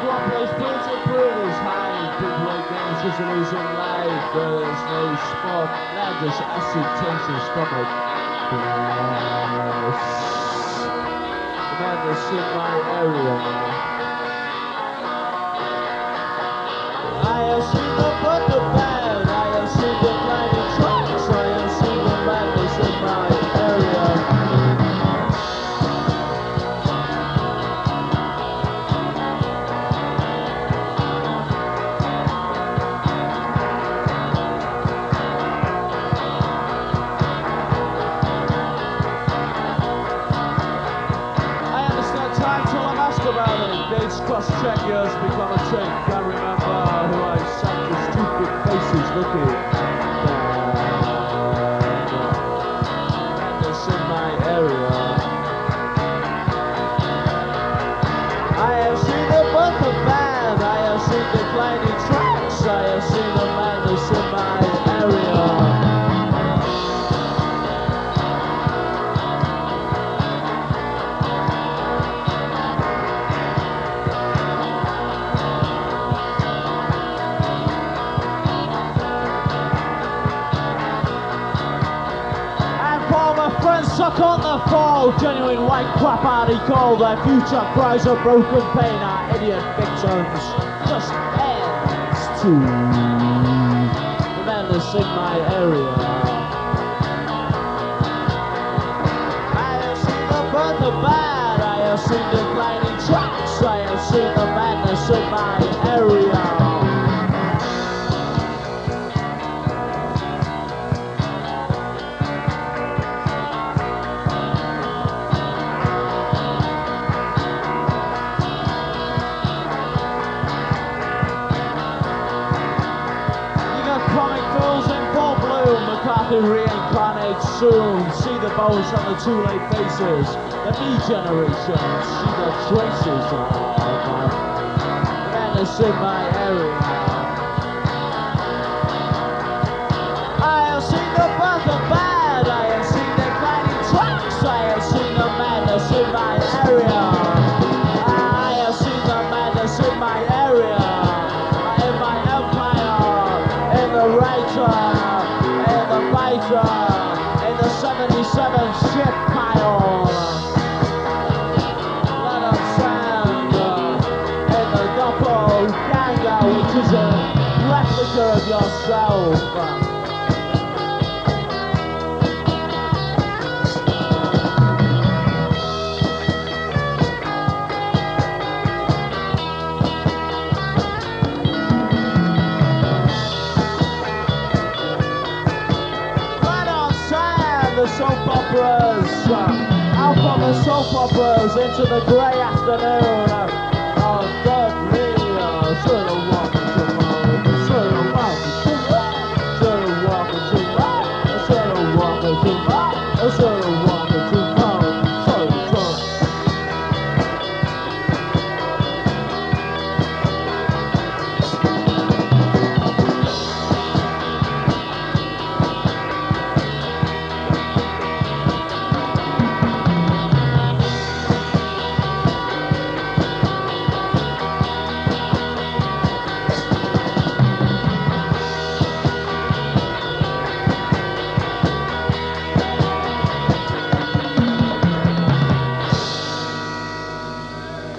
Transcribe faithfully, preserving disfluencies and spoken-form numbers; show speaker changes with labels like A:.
A: one place, please improve is high. People against just losing life. There's no spot. Now just acid tension stomach. Yes. The man that's in my area. I have seen the good, the bad. I have seen the blinding tracks. I have seen the madness in my area. About it, dates cross-check years become a trick. Can't remember who I sat with stupid faces looking madness in my area. I have seen the book of bad. I have seen declining tracks. I have seen the madness in my area. Suck on the fall, genuine white crap hardy cold. Their future cries of broken pain are idiot victims. Just ends to the madness in my area. I have seen the birth of bad. I have seen declining tracks. I have seen the madness in my area. McCarthy reincarnates soon. See the bones on the too late faces. The me generation. See the traces of madness in my area. I have seen the birth of bad. I have seen declining tracks. I have seen the madness in my area. I have seen the madness in my area. In my empire. In the writer. In the seventy-seven ship pile. Let us stand in the doppelganger, which is a replica of yourself. The soap operas, uh, out from the soap operas into the grey afternoon. Uh, oh, thirdly, uh, should have walked tomorrow, should have walked tomorrow, should have walked tomorrow, should have walked tomorrow, should